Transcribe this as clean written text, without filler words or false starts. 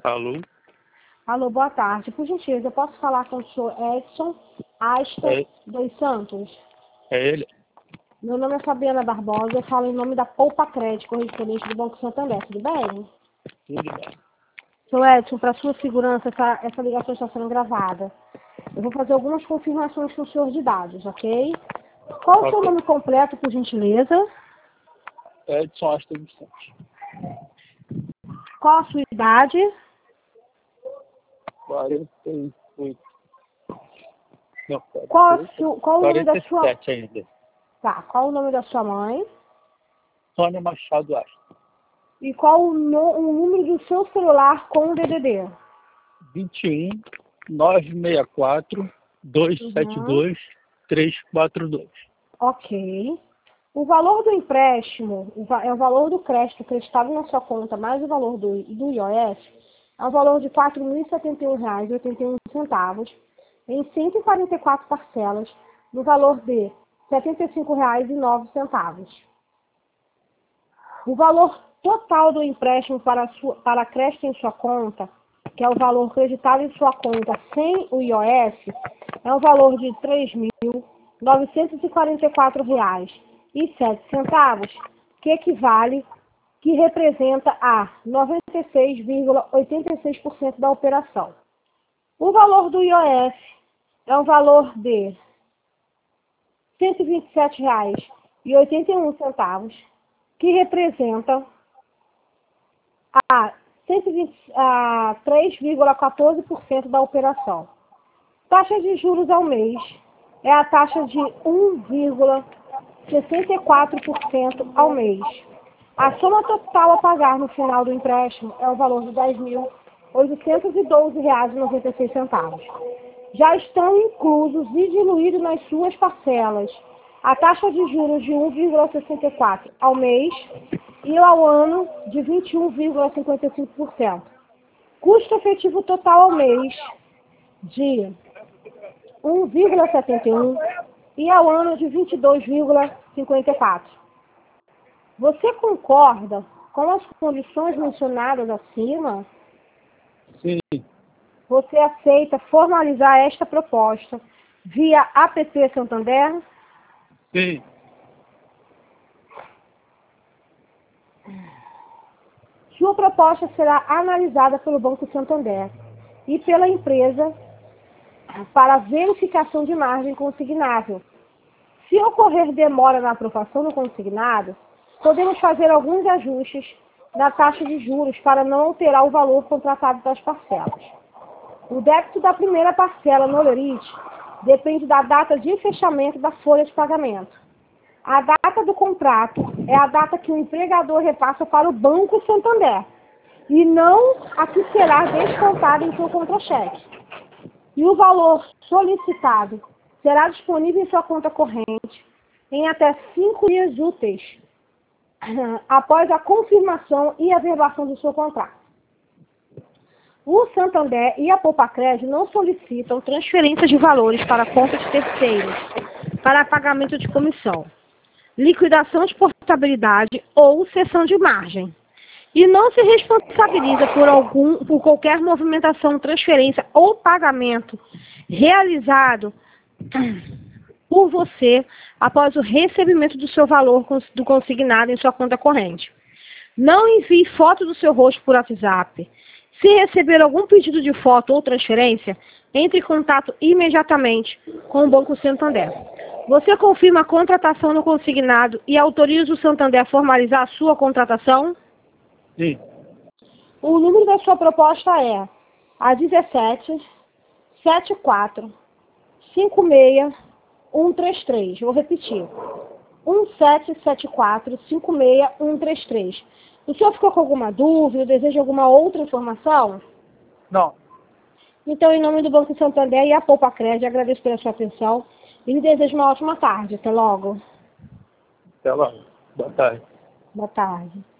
Alô? Alô, boa tarde. Por gentileza, eu posso falar com o senhor Edson Asta dos Santos? É ele? Meu nome é Fabiana Barbosa, eu falo em nome da Poupa Crédito, correspondente do Banco Santander, tudo bem? Tudo bem. Senhor Edson, para sua segurança, essa ligação está sendo gravada. Eu vou fazer algumas confirmações com o senhor de dados, ok? Qual o seu nome completo, por gentileza? Edson Asta dos Santos. Qual a sua idade? 48. Não, Qual o nome da sua... 47 ainda. Tá, qual o nome da sua mãe? Sônia Machado Asta. E qual o número do seu celular com o DDD? 21 964 272 342. Ok. O valor do empréstimo, é o valor do crédito acreditado na sua conta, mais o valor do IOF, é um valor de R$ 4.071,81, em 144 parcelas, no valor de R$ 75,09. O valor total do empréstimo para crédito em sua conta, que é o valor creditado em sua conta sem o IOF, é um valor de R$ 3.944,07, que representa a 96,86% da operação. O valor do IOF é um valor de R$ 127,81, que representa a 3,14% da operação. Taxa de juros ao mês é a taxa de 1,64% ao mês. A soma total a pagar no final do empréstimo é o valor de R$ 10.812,96. Já estão inclusos e diluídos nas suas parcelas a taxa de juros de 1,64% ao mês e ao ano de 21,55%. Custo efetivo total ao mês de 1,71% e ao ano de 22,54%. Você concorda com as condições mencionadas acima? Sim. Você aceita formalizar esta proposta via APP Santander? Sim. Sua proposta será analisada pelo Banco Santander e pela empresa para verificação de margem consignável. Se ocorrer demora na aprovação do consignado, podemos fazer alguns ajustes na taxa de juros para não alterar o valor contratado das parcelas. O débito da primeira parcela no Lerite depende da data de fechamento da folha de pagamento. A data do contrato é a data que o empregador repassa para o Banco Santander e não a que será descontada em seu contra-cheque. E o valor solicitado será disponível em sua conta corrente em até 5 dias úteis após a confirmação e averbação do seu contrato. O Santander e a Poupa Crédito não solicitam transferência de valores para conta de terceiros para pagamento de comissão, liquidação de portabilidade ou cessão de margem. E não se responsabiliza por qualquer movimentação, transferência ou pagamento realizado por você após o recebimento do seu valor do consignado em sua conta corrente. Não envie foto do seu rosto por WhatsApp. Se receber algum pedido de foto ou transferência, entre em contato imediatamente com o Banco Santander. Você confirma a contratação no consignado e autoriza o Santander a formalizar a sua contratação? Sim. O número da sua proposta é a 17 74 56 133. Vou repetir. 1774 56 133. O senhor ficou com alguma dúvida? Deseja alguma outra informação? Não. Então, em nome do Banco Santander e a Poupa Crédito, agradeço pela sua atenção e lhe desejo uma ótima tarde. Até logo. Até logo. Boa tarde. Boa tarde.